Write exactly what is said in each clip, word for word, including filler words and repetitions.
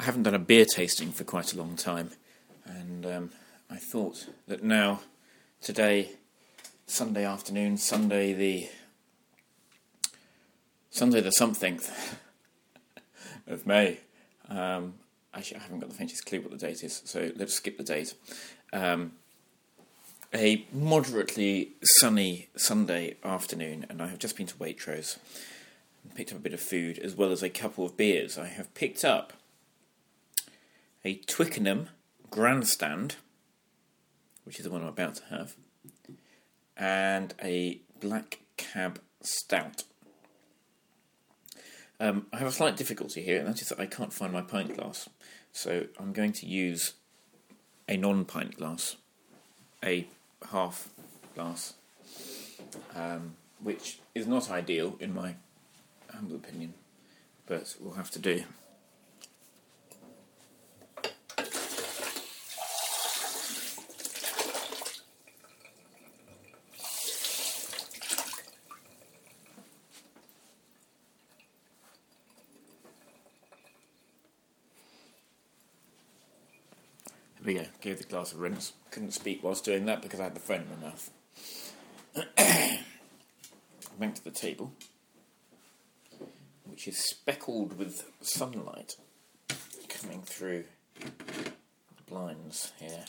I haven't done a beer tasting for quite a long time, and um, I thought that now, today, Sunday afternoon, Sunday the Sunday the somethingth of May. Um, actually, I haven't got the faintest clue what the date is, so let's skip the date. Um, a moderately sunny Sunday afternoon, and I have just been to Waitrose and picked up a bit of food as well as a couple of beers. I have picked up a Twickenham Grandstand, which is the one I'm about to have, and a Black Cab Stout. Um, I have a slight difficulty here, and that is that I can't find my pint glass. So I'm going to use a non-pint glass, a half glass, um, which is not ideal in my humble opinion, but we'll have to do. There we go, gave the glass a rinse. Couldn't speak whilst doing that because I had the phone in my mouth. Went to the table, which is speckled with sunlight coming through the blinds here.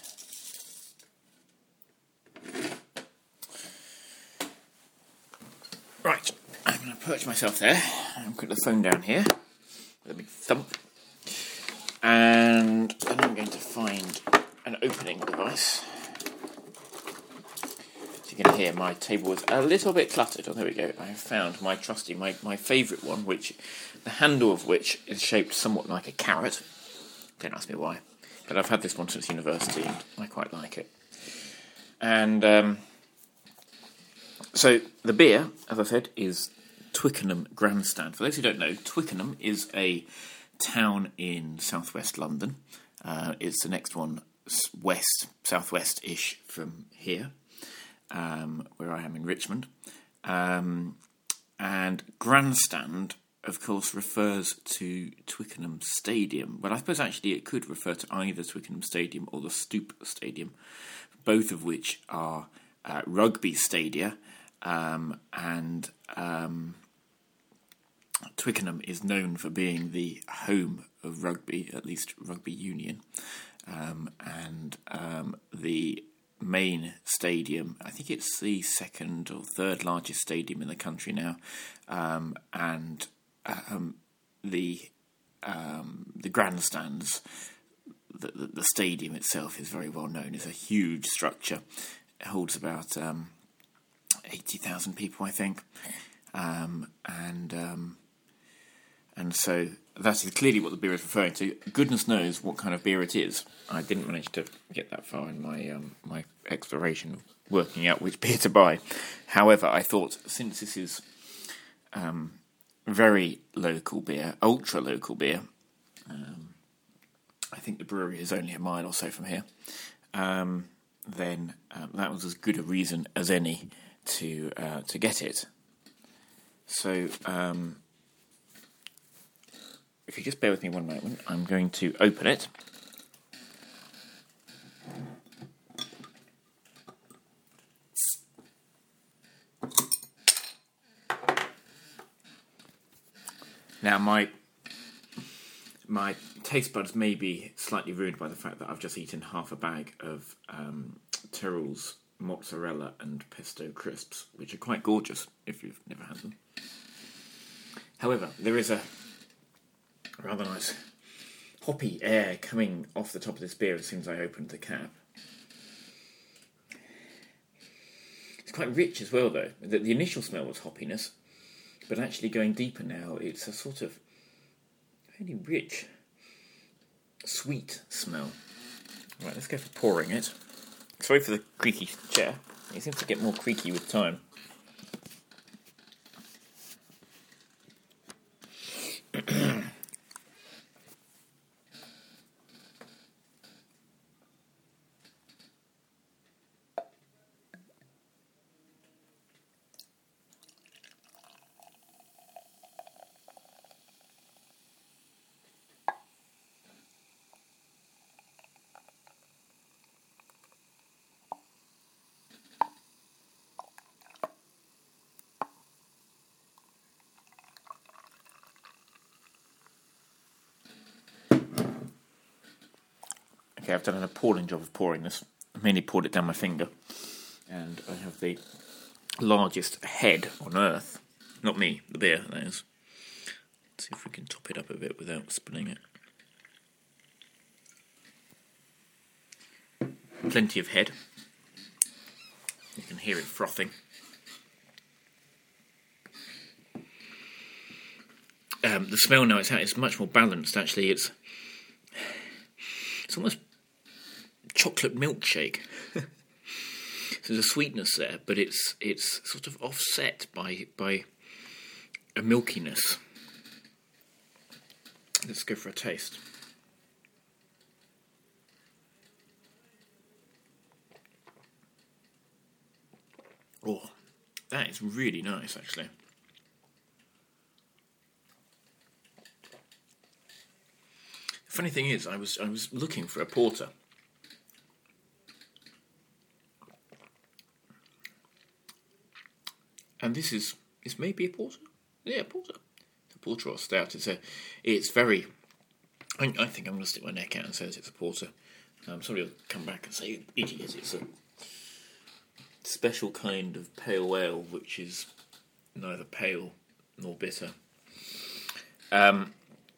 Right, I'm going to perch myself there and put the phone down here with a big thump. And then I'm going to find an opening device. So you can hear my table was a little bit cluttered. Oh, there we go. I have found my trusty, my, my favourite one, which the handle of which is shaped somewhat like a carrot. Don't ask me why. But I've had this one since university and I quite like it. And um, so the beer, as I said, is Twickenham Grandstand. For those who don't know, Twickenham is a town in southwest London. Uh, it's the next one west, southwest-ish from here, um, where I am in Richmond. Um, and Grandstand, of course, refers to Twickenham Stadium. Well, I suppose actually it could refer to either Twickenham Stadium or the Stoop Stadium, both of which are uh, rugby stadia, um, and um, Twickenham is known for being the home of rugby, at least rugby union, um, and um, the main stadium, I think it's the second or third largest stadium in the country now, um, and um, the um, the grandstands, the, the, the stadium itself is very well known. It's a huge structure. It holds about um, eighty thousand people, I think, um, and um, And so that is clearly what the beer is referring to. Goodness knows what kind of beer it is. I didn't manage to get that far in my um, my exploration of working out which beer to buy. However, I thought, since this is um, very local beer, ultra local beer, um, I think the brewery is only a mile or so from here, um, then uh, that was as good a reason as any to uh, to get it. So Um, if you just bear with me one moment, I'm going to open it. Now, my my taste buds may be slightly ruined by the fact that I've just eaten half a bag of um, Tyrrell's mozzarella and pesto crisps, which are quite gorgeous if you've never had them. However, there is a rather nice hoppy air coming off the top of this beer as soon as I opened the cap. It's quite rich as well, though. The, the initial smell was hoppiness, but actually going deeper now, it's a sort of really rich, sweet smell. Right, let's go for pouring it. Sorry for the creaky chair. It seems to get more creaky with time. Okay, I've done an appalling job of pouring this. I mainly poured it down my finger. And I have the largest head on earth. Not me, the beer, that is. Let's see if we can top it up a bit without spilling it. Plenty of head. You can hear it frothing. Um, the smell now, it's, it's much more balanced, actually. It's it's almost chocolate milkshake. So there's a sweetness there, but it's it's sort of offset by by a milkiness. Let's go for a taste. Oh, that is really nice, actually. The funny thing is, I was I was looking for a porter. And this is, this may be a porter. Yeah, porter. It's a porter or a stout. It's a, it's very, I, I think I'm going to stick my neck out and say it's a porter. Um, somebody will come back and say, idiot, it's a special kind of pale ale, which is neither pale nor bitter. Um,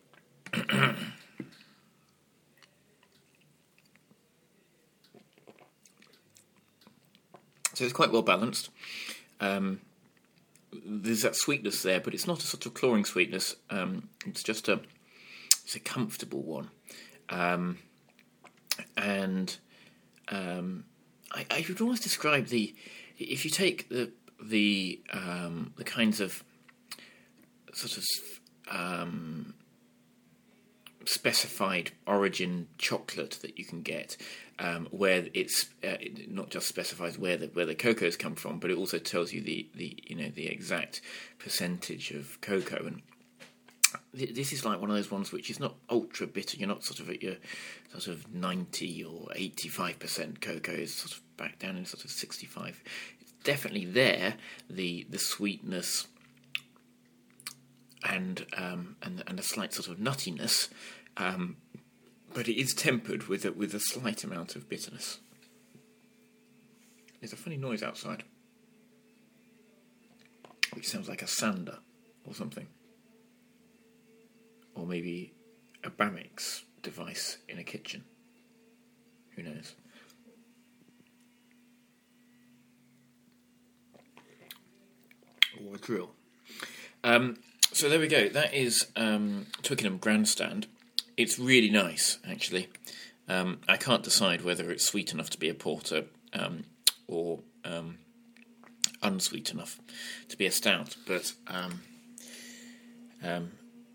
so it's quite well balanced. Um, There's that sweetness there, but it's not a sort of clawing sweetness. Um, it's just a, it's a comfortable one, um, and um, I, I would almost describe the, if you take the the um, the kinds of sort of um, specified origin chocolate that you can get, um, where it's uh, it not just specifies where the where the cocoa's come from, but it also tells you the, the you know the exact percentage of cocoa. And th- this is like one of those ones which is not ultra bitter. You're not sort of at your sort of ninety or eighty-five percent cocoa. It's sort of back down in sort of sixty-five. It's definitely there. The the sweetness and um, and and a slight sort of nuttiness, um, but it is tempered with a, with a slight amount of bitterness. There's a funny noise outside, which sounds like a sander or something, or maybe a Bamix device in a kitchen. Who knows? Or a drill. Um, So there we go. That is um, Twickenham Grandstand. It's really nice, actually. Um, I can't decide whether it's sweet enough to be a porter um, or um, unsweet enough to be a stout. But um, um,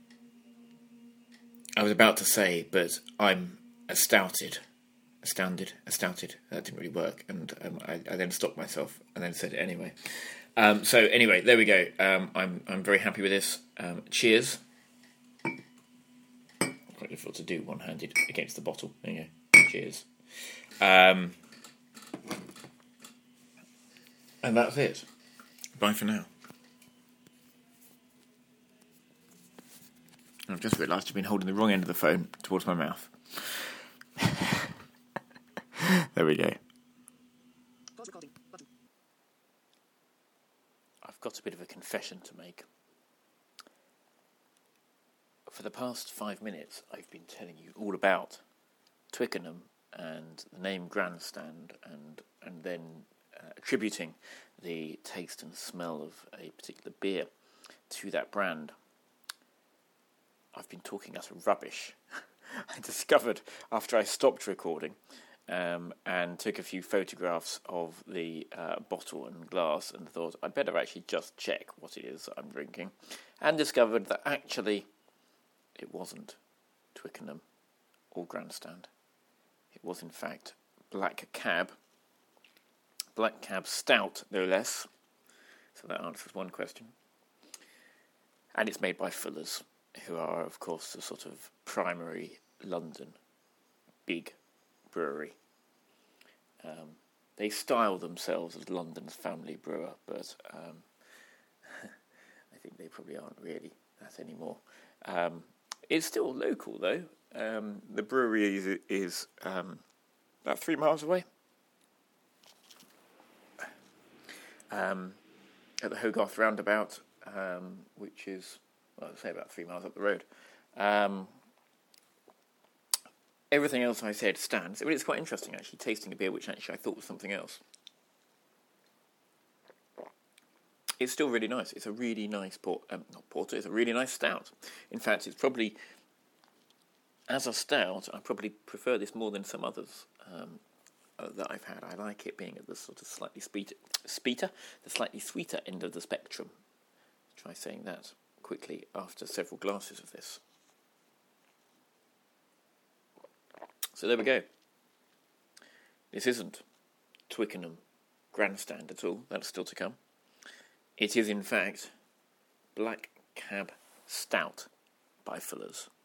I was about to say, but I'm astounded, astounded, astounded. That didn't really work, and um, I, I then stopped myself and then said it anyway. Um, so anyway, there we go. Um, I'm I'm very happy with this. Um, cheers. Quite difficult to do one-handed against the bottle. There you go. Cheers. Um, and that's it. Bye for now. I've just realised I've been holding the wrong end of the phone towards my mouth. There we go. I've got a bit of a confession to make. For the past five minutes, I've been telling you all about Twickenham and the name Grandstand, and and then uh, attributing the taste and smell of a particular beer to that brand. I've been talking utter rubbish. I discovered after I stopped recording um, and took a few photographs of the uh, bottle and glass and thought I'd better actually just check what it is I'm drinking, and discovered that actually it wasn't Twickenham or Grandstand. It was in fact Black Cab. Black Cab Stout, no less. So that answers one question. And it's made by Fuller's, who are, of course, the sort of primary London big brewery. Um, they style themselves as London's family brewer, but um, I think they probably aren't really that anymore. Um, it's still local, though. Um, the brewery is, is um, about three miles away. Um, at the Hogarth roundabout, um, which is, well, I'd say about three miles up the road. Um, everything else I said stands. I mean, it's quite interesting, actually, tasting a beer which actually I thought was something else. It's still really nice. It's a really nice port, um, not porter, it's a really nice stout. In fact, it's probably, as a stout, I probably prefer this more than some others um, uh, that I've had. I like it being at the sort of slightly sweeter, sweeter, the slightly sweeter end of the spectrum. Try saying that quickly after several glasses of this. So there we go. This isn't Twickenham Grandstand at all. That's still to come. It is, in fact, Black Cab Stout by Fuller's.